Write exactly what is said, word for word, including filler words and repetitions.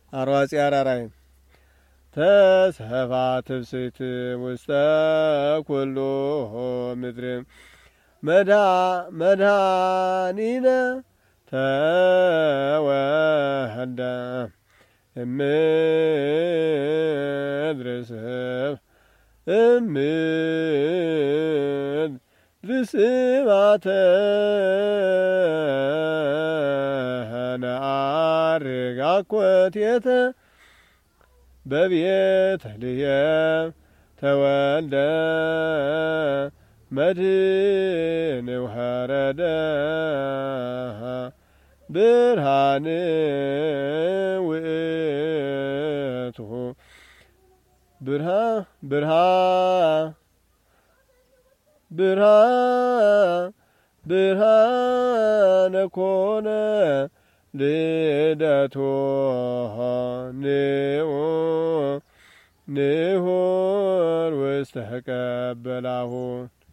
አርዋጺ አራራይ ተሰባ ትብስት ውስተ ኩሉ ምድር መዳ መድኃኒነ ተወህደ እምድር ስብ እምድር ስባተ ነአርግ አኮቴተ በቤተልሔም ተወልደ መድኅን ወረደ ብርሃን ውእቱ ብርሃን ብርሃን ብርሃን ብርሃነ ኮነ ልደቶ ንዑ ንሁር ውስተ ቀበላሁ